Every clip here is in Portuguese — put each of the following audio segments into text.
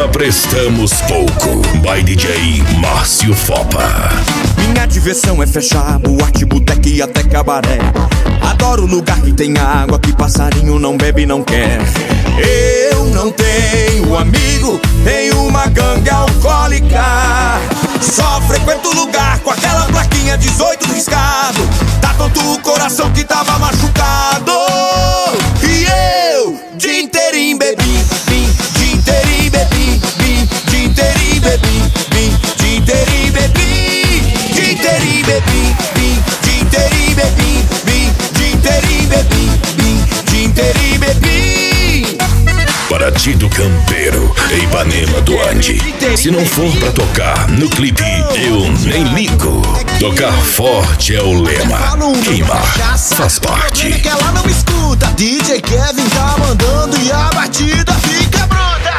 nunca prestamos pouco. By DJ Márcio Fopa. Minha diversão é fechar boate, boteca e até cabaré. Adoro lugar que tem água, que passarinho não bebe e não quer. Eu não tenho amigo, tenho uma gangue alcoólica. Só frequento lugar com aquela plaquinha 18 riscado. Tá tonto o coração que tava machucado. E eu, dia inteirinho bebi, dia inteirinho bebi, dia inteirinho bebi, dia inteirinho bebi, dia inteirinho bebi, dia inteirinho bebi, dia inteirinho bebi, dia inteirinho bebi. Paraty do Campeiro, Ipanema do Ande. Se não for pra tocar no clipe, eu nem ligo. Tocar forte é o lema. Queimar faz parte. Que ela não escuta. DJ Kevin tá mandando e a batida fica bruta.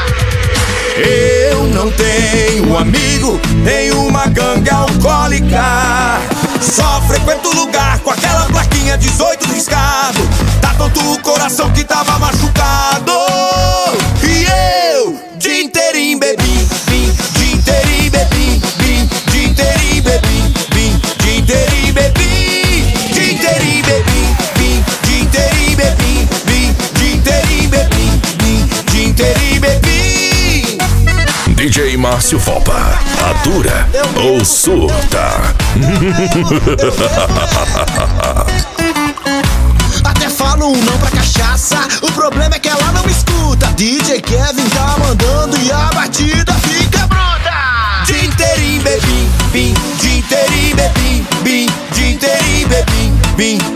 Eu não tenho amigo, tenho uma gangue alcoólica. Só frequento lugar com aquela plaquinha 18 riscado. Tá tonto o coração que tava machucado. E eu, dia inteirinho bebi, dia inteirinho bebi, dia inteirinho bebi, dia inteirinho bebi, dia inteirinho bebi, dia inteirinho bebi, dia inteirinho bebi, dia inteirinho bebi. DJ Márcio Fopa, atura ou surta? Até falo um não pra cachaça, o problema é que ela não escuta. DJ Kevin tá mandando e a batida fica bruta. Dia inteirinho bebi, dia inteirinho bebi, dia inteirinho bebi,